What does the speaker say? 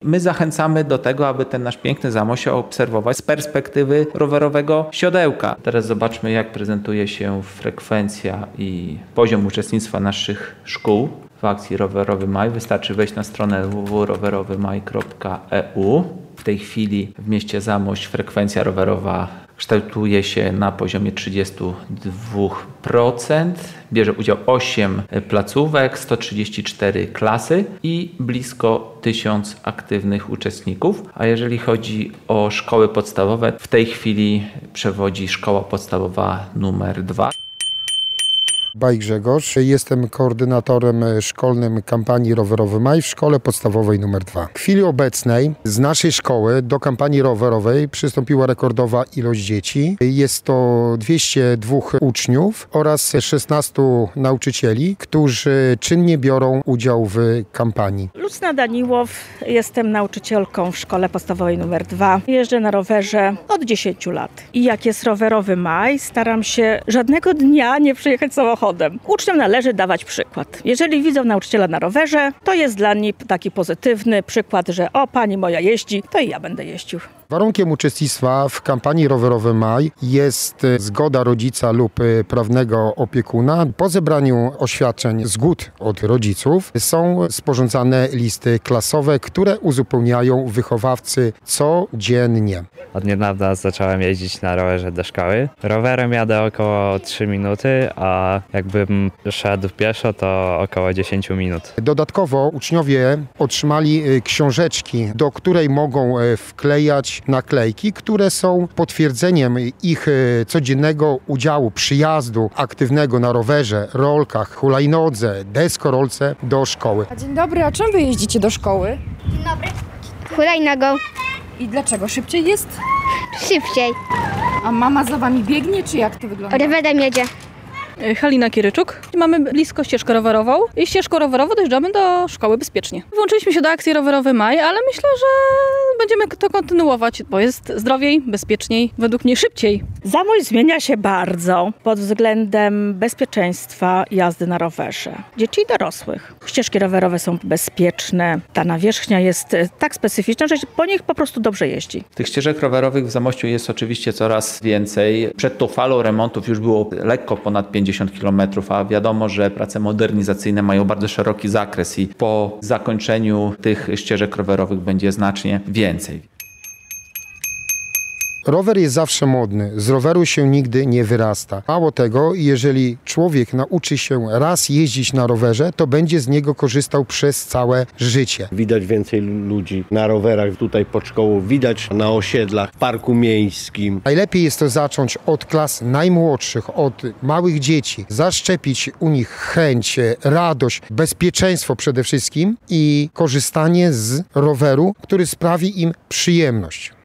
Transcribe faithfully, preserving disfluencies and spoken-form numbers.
My zachęcamy do tego, aby ten nasz piękny Zamość obserwować z perspektywy rowerowego siodełka. Teraz zobaczmy, jak prezentuje się frekwencja i poziom uczestnictwa naszych szkół w akcji Rowerowy Maj. Wystarczy wejść na stronę w w w kropka rowerowy maj kropka e u. W tej chwili w mieście Zamość frekwencja rowerowa kształtuje się na poziomie trzydzieści dwa procent. Bierze udział osiem placówek, sto trzydzieści cztery klasy i blisko tysiąc aktywnych uczestników. A jeżeli chodzi o szkoły podstawowe, w tej chwili przewodzi szkoła podstawowa numer dwa. Baj Grzegorz, jestem koordynatorem szkolnym kampanii Rowerowy Maj w szkole podstawowej numer dwa. W chwili obecnej z naszej szkoły do kampanii rowerowej przystąpiła rekordowa ilość dzieci. Jest to dwieście dwa uczniów oraz szesnastu nauczycieli, którzy czynnie biorą udział w kampanii. Lucna Daniłow, jestem nauczycielką w szkole podstawowej numer dwa. Jeżdżę na rowerze od dziesięciu lat. I jak jest Rowerowy Maj, staram się żadnego dnia nie przyjechać samochodem. Uczniom należy dawać przykład. Jeżeli widzą nauczyciela na rowerze, to jest dla nich taki pozytywny przykład, że o, pani moja jeździ, to i ja będę jeździł. Warunkiem uczestnictwa w kampanii Rowerowy Maj jest zgoda rodzica lub prawnego opiekuna. Po zebraniu oświadczeń zgód od rodziców są sporządzane listy klasowe, które uzupełniają wychowawcy codziennie. Od niedawna zacząłem jeździć na rowerze do szkoły. Rowerem jadę około trzy minuty, a jakbym szedł pieszo, to około dziesięć minut. Dodatkowo uczniowie otrzymali książeczki, do której mogą wklejać naklejki, które są potwierdzeniem ich codziennego udziału, przyjazdu aktywnego na rowerze, rolkach, hulajnodze, deskorolce do szkoły. Dzień dobry, a czym wy jeździcie do szkoły? Dzień dobry. Hulajnogą. I dlaczego? Szybciej jest? Szybciej. A mama za wami biegnie, czy jak to wygląda? Rowerem jedzie. Halina Kieryczuk. Mamy blisko ścieżkę rowerową i ścieżką rowerową dojeżdżamy do szkoły bezpiecznie. Włączyliśmy się do akcji Rowerowy Maj, ale myślę, że będziemy to kontynuować, bo jest zdrowiej, bezpieczniej, według mnie szybciej. Zamość zmienia się bardzo pod względem bezpieczeństwa jazdy na rowerze. Dzieci i dorosłych. Ścieżki rowerowe są bezpieczne. Ta nawierzchnia jest tak specyficzna, że po nich po prostu dobrze jeździ. Tych ścieżek rowerowych w Zamościu jest oczywiście coraz więcej. Przed tą falą remontów już było lekko ponad pięćdziesiąt kilometrów, a wiadomo, że prace modernizacyjne mają bardzo szeroki zakres i po zakończeniu tych ścieżek rowerowych będzie znacznie więcej. Rower jest zawsze modny, z roweru się nigdy nie wyrasta. Mało tego, jeżeli człowiek nauczy się raz jeździć na rowerze, to będzie z niego korzystał przez całe życie. Widać więcej ludzi na rowerach tutaj pod szkołą, widać na osiedlach, w parku miejskim. Najlepiej jest to zacząć od klas najmłodszych, od małych dzieci, zaszczepić u nich chęć, radość, bezpieczeństwo przede wszystkim i korzystanie z roweru, który sprawi im przyjemność.